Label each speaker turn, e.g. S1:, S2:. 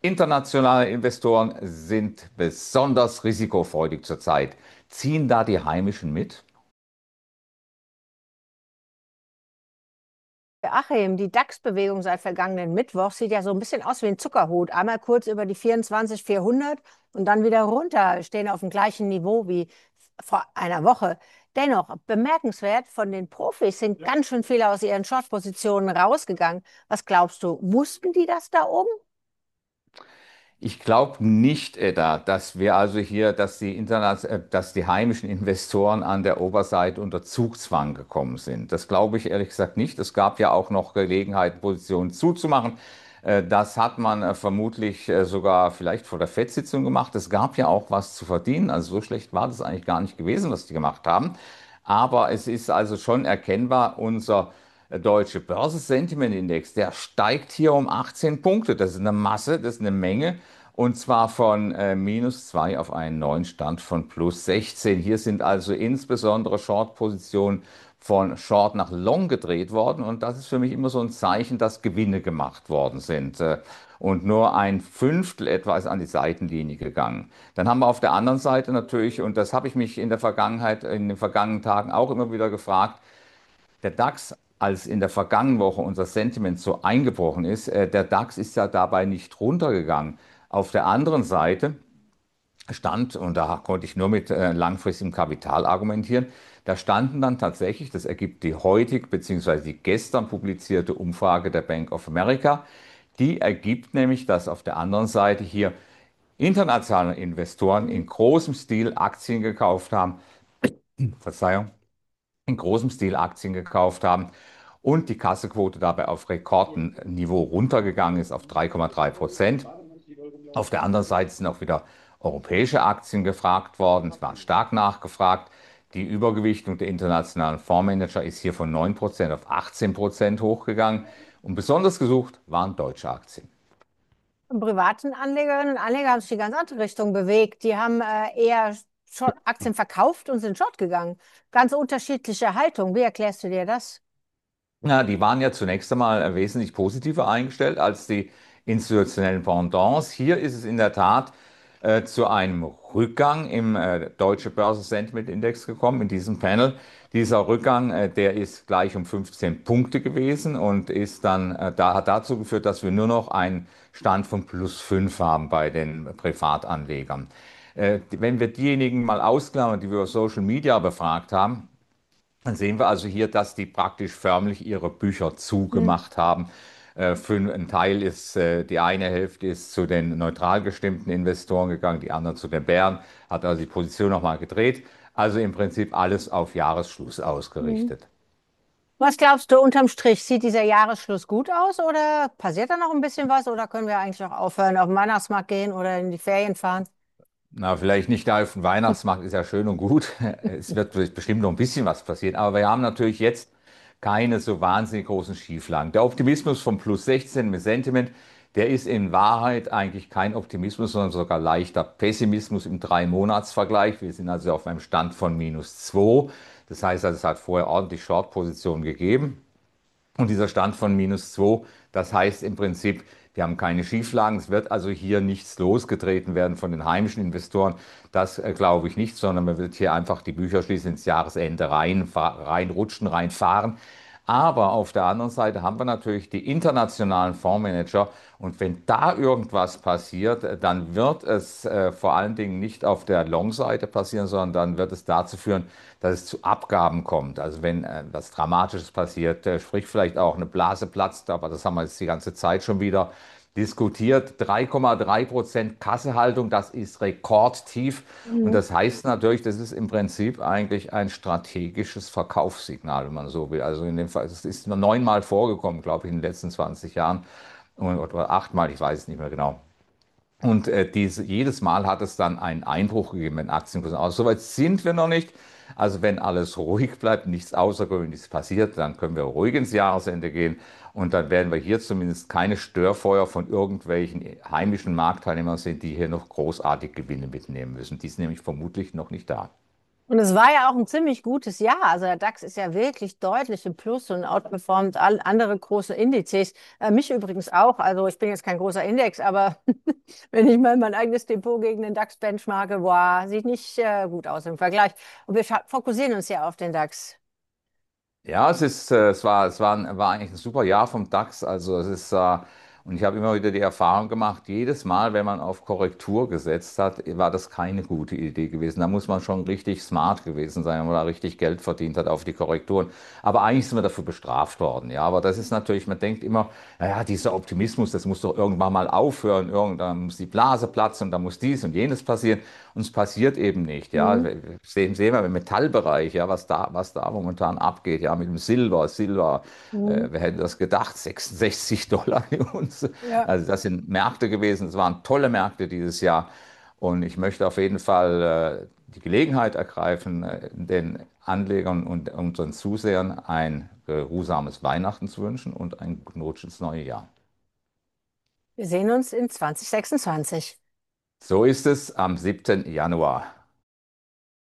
S1: Internationale Investoren sind besonders risikofreudig zurzeit. Ziehen da die Heimischen mit?
S2: Achim, die DAX-Bewegung seit vergangenen Mittwoch sieht ja so ein bisschen aus wie ein Zuckerhut. Einmal kurz über die 24.400 und dann wieder runter, stehen auf dem gleichen Niveau wie vor einer Woche. Dennoch, bemerkenswert, von den Profis sind ganz schön viele aus ihren Short-Positionen rausgegangen. Was glaubst du, wussten die das da oben?
S1: Ich glaube nicht, Edda, dass wir also hier, dass die heimischen Investoren an der Oberseite unter Zugzwang gekommen sind. Das glaube ich ehrlich gesagt nicht. Es gab ja auch noch Gelegenheiten, Positionen zuzumachen. Das hat man vermutlich sogar vielleicht vor der FED-Sitzung gemacht. Es gab ja auch was zu verdienen. Also so schlecht war das eigentlich gar nicht gewesen, was die gemacht haben. Aber es ist also schon erkennbar, unser deutsche Börsensentimentindex, der steigt hier um 18 Punkte. Das ist eine Masse, das ist eine Menge. Und zwar von -2 auf einen neuen Stand von +16. Hier sind also insbesondere Short-Positionen von Short nach Long gedreht worden. Und das ist für mich immer so ein Zeichen, dass Gewinne gemacht worden sind. Und nur ein Fünftel etwa ist an die Seitenlinie gegangen. Dann haben wir auf der anderen Seite natürlich, und das habe ich mich in der Vergangenheit, in den vergangenen Tagen auch immer wieder gefragt, der DAX, als in der vergangenen Woche unser Sentiment so eingebrochen ist, der DAX ist ja dabei nicht runtergegangen. Auf der anderen Seite stand, und da konnte ich nur mit langfristigem Kapital argumentieren, da standen dann tatsächlich, das ergibt die heutig bzw. die gestern publizierte Umfrage der Bank of America, die ergibt nämlich, dass auf der anderen Seite hier internationale Investoren in großem Stil Aktien gekauft haben, Verzeihung, in großem Stil Aktien gekauft haben und die Kassequote dabei auf Rekordniveau runtergegangen ist auf 3,3%. Auf der anderen Seite sind auch wieder europäische Aktien gefragt worden. Es waren stark nachgefragt. Die Übergewichtung der internationalen Fondsmanager ist hier von 9% auf 18% hochgegangen. Und besonders gesucht waren deutsche Aktien.
S2: Und privaten Anlegerinnen und Anleger haben sich die ganz andere Richtung bewegt. Die haben eher Aktien verkauft und sind Short gegangen. Ganz unterschiedliche Haltung. Wie erklärst du dir das?
S1: Ja, die waren ja zunächst einmal wesentlich positiver eingestellt als die institutionellen Pendants. Hier ist es in der Tat zu einem Rückgang im Deutsche Börse Sentiment Index gekommen, in diesem Panel. Dieser Rückgang, der ist gleich um 15 Punkte gewesen und ist dann, hat dazu geführt, dass wir nur noch einen Stand von +5 haben bei den Privatanlegern. Wenn wir diejenigen mal ausklammern, die wir über Social Media befragt haben, dann sehen wir also hier, dass die praktisch förmlich ihre Bücher
S2: Hm.
S1: zugemacht haben. Für einen Teil ist, die eine Hälfte ist zu den neutral gestimmten Investoren gegangen, die andere zu den Bären, hat also die Position nochmal gedreht. Also im Prinzip alles auf Jahresschluss
S2: Hm.
S1: ausgerichtet.
S2: Was glaubst du, unterm Strich, sieht dieser Jahresschluss gut aus oder passiert da noch ein bisschen was oder können wir eigentlich auch aufhören, auf den Weihnachtsmarkt gehen oder in die Ferien fahren?
S1: Na, vielleicht nicht auf dem Weihnachtsmarkt, ist ja schön und gut. Es wird bestimmt noch ein bisschen was passieren, aber wir haben natürlich jetzt keine so wahnsinnig großen Schieflagen. Der Optimismus von +16 mit Sentiment, der ist in Wahrheit eigentlich kein Optimismus, sondern sogar leichter Pessimismus im Drei-Monats-Vergleich. Wir sind also auf einem Stand von -2. Das heißt, also, es hat vorher ordentlich Short-Positionen gegeben. Und dieser Stand von -2, das heißt im Prinzip, wir haben keine Schieflagen. Es wird also hier nichts losgetreten werden von den heimischen Investoren. Das glaube ich nicht, sondern man wird hier einfach die Bücher schließen ins Jahresende reinrutschen, reinfahren. Aber auf der anderen Seite haben wir natürlich die internationalen Fondsmanager. Und wenn da irgendwas passiert, dann wird es vor allen Dingen nicht auf der Long-Seite passieren, sondern dann wird es dazu führen, dass es zu Abgaben kommt. Also wenn was Dramatisches passiert, sprich vielleicht auch eine Blase platzt, aber das haben wir jetzt die ganze Zeit schon wieder diskutiert. 3,3% Kassehaltung, das ist rekordtief. Und
S2: Mhm.
S1: das heißt natürlich, das ist im Prinzip eigentlich ein strategisches Verkaufssignal, wenn man so will. Also in dem Fall, es ist nur 9-mal vorgekommen, glaube ich, in den letzten 20 Jahren. Oder 8-mal, ich weiß es nicht mehr genau. Und jedes Mal hat es dann einen Einbruch gegeben in Aktienkursen. Aber soweit sind wir noch nicht. Also wenn alles ruhig bleibt, nichts Außergewöhnliches passiert, dann können wir ruhig ins Jahresende gehen. Und dann werden wir hier zumindest keine Störfeuer von irgendwelchen heimischen Marktteilnehmern sehen, die hier noch großartig Gewinne mitnehmen müssen. Die sind nämlich vermutlich noch nicht da.
S2: Und es war ja auch ein ziemlich gutes Jahr. Also der DAX ist ja wirklich deutlich im Plus und outperformt all andere große Indizes. Mich übrigens auch. Also ich bin jetzt kein großer Index, aber Wenn ich mal mein eigenes Depot gegen den DAX benchmarke, boah, sieht nicht gut aus im Vergleich. Und wir fokussieren uns ja auf den DAX.
S1: Ja, war eigentlich ein super Jahr vom DAX. Also und ich habe immer wieder die Erfahrung gemacht, jedes Mal, wenn man auf Korrektur gesetzt hat, war das keine gute Idee gewesen. Da muss man schon richtig smart gewesen sein, wenn man da richtig Geld verdient hat auf die Korrekturen. Aber eigentlich sind wir dafür bestraft worden. Ja, aber das ist natürlich, man denkt immer, naja, dieser Optimismus, das muss doch irgendwann mal aufhören. Irgendwann muss die Blase platzen und dann muss dies und jenes passieren. Und es passiert eben nicht, ja.
S2: Mhm.
S1: Sehen wir im Metallbereich, ja, was da momentan abgeht, ja, mit dem Silber,
S2: Mhm.
S1: wer hätte das gedacht, 66 Dollar die Unze.
S2: Ja.
S1: Also das sind Märkte gewesen, es waren tolle Märkte dieses Jahr. Und ich möchte auf jeden Fall die Gelegenheit ergreifen, den Anlegern und unseren Zusehern ein geruhsames Weihnachten zu wünschen und ein guten Rutsch ins neue Jahr.
S2: Wir sehen uns in 2026.
S1: So ist es am 7. Januar.